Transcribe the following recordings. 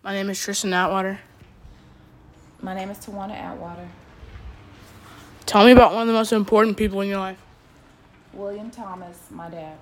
My name is Tristan Atwater. My name is Tawana Atwater. Tell me about one of the most important people in your life. William Thomas, my dad.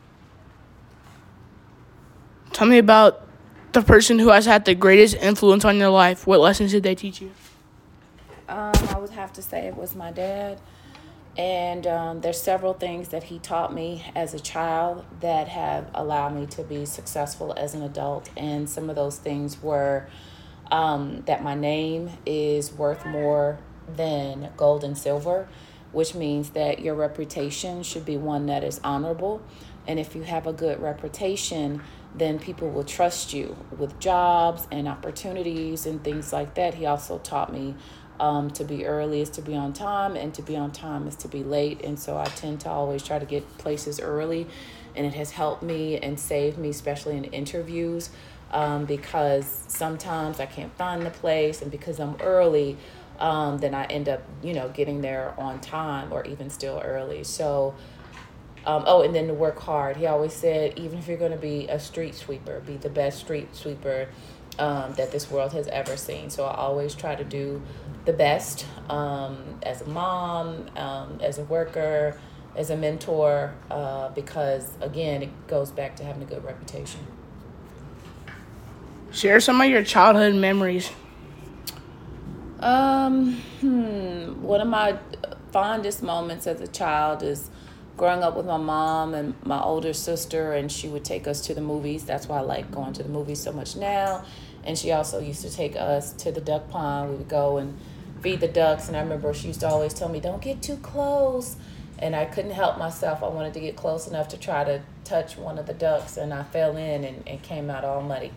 Tell me about the person who has had the greatest influence on your life. What lessons did they teach you? I would have to say it was my dad. And there's several things that he taught me as a child that have allowed me to be successful as an adult. And some of those things were that my name is worth more than gold and silver, which means that your reputation should be one that is honorable. And if you have a good reputation, then people will trust you with jobs and opportunities and things like that. He also taught me to be early is to be on time, and to be on time is to be late. And so I tend to always try to get places early, and it has helped me and saved me, especially in interviews, because sometimes I can't find the place, and because I'm early, then I end up, getting there on time or even still early. So, and then to work hard. He always said, even if you're going to be a street sweeper, be the best street sweeper that this world has ever seen. So I always try to do the best as a mom, as a worker, as a mentor, because, again, it goes back to having a good reputation. Share some of your childhood memories. One of my fondest moments as a child is growing up with my mom and my older sister, and she would take us to the movies. That's why I like going to the movies so much now. And she also used to take us to the duck pond. We would go and feed the ducks, and I remember she used to always tell me, don't get too close. And I couldn't help myself. I wanted to get close enough to try to touch one of the ducks, and I fell in and came out all muddy.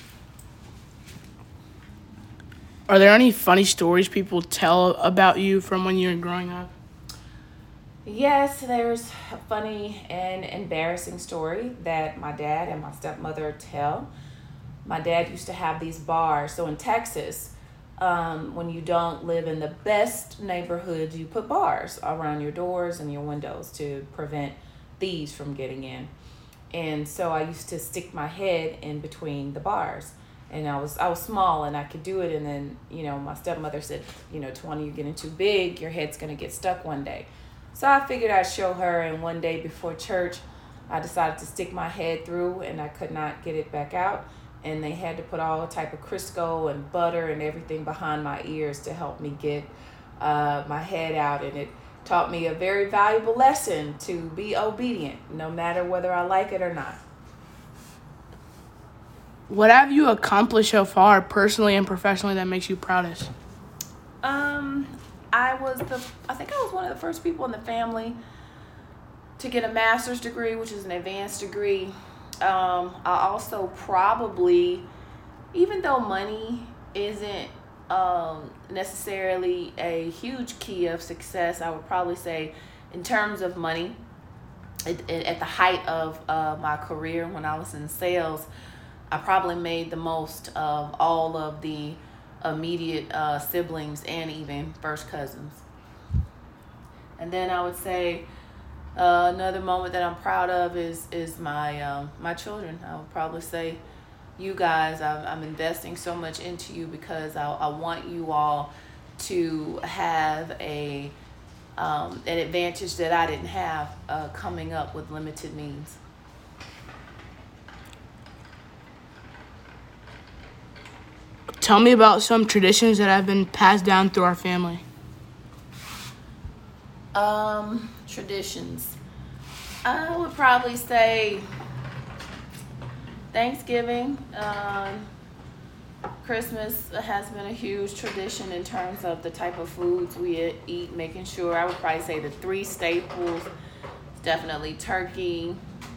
Are there any funny stories people tell about you from when you were growing up? Yes, there's a funny and embarrassing story that my dad and my stepmother tell. My dad used to have these bars. So in Texas, when you don't live in the best neighborhoods, you put bars around your doors and your windows to prevent thieves from getting in. And so I used to stick my head in between the bars. And I was small and I could do it. And then, my stepmother said, Tawana, you're getting too big. Your head's going to get stuck one day. So I figured I'd show her. And one day before church, I decided to stick my head through, and I could not get it back out. And they had to put all type of Crisco and butter and everything behind my ears to help me get my head out. And it taught me a very valuable lesson to be obedient, no matter whether I like it or not. What have you accomplished so far, personally and professionally, that makes you proudest? I think I was one of the first people in the family to get a master's degree, which is an advanced degree. I also probably, even though money isn't necessarily a huge key of success, I would probably say in terms of money, at the height of my career when I was in sales, I probably made the most of all of the immediate siblings and even first cousins. And then I would say another moment that I'm proud of is my children. I would probably say you guys. I'm investing so much into you because I want you all to have an advantage that I didn't have coming up with limited means. Tell me about some traditions that have been passed down through our family. Traditions. I would probably say Thanksgiving. Christmas has been a huge tradition in terms of the type of foods we eat, making sure. I would probably say the three staples, definitely turkey,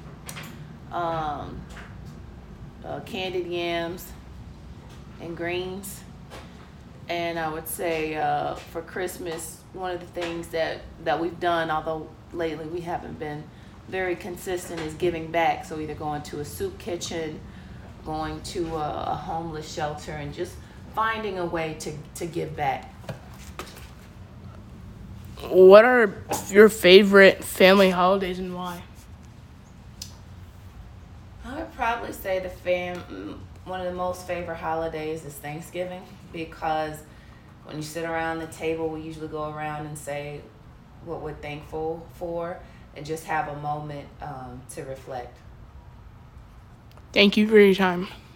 candied yams, and greens. And I would say for Christmas, one of the things that we've done, although lately we haven't been very consistent, is giving back. So either going to a soup kitchen, going to a homeless shelter, and just finding a way to give back. What are your favorite family holidays and why? I would probably say One of the most favorite holidays is Thanksgiving, because when you sit around the table, we usually go around and say what we're thankful for and just have a moment to reflect. Thank you for your time.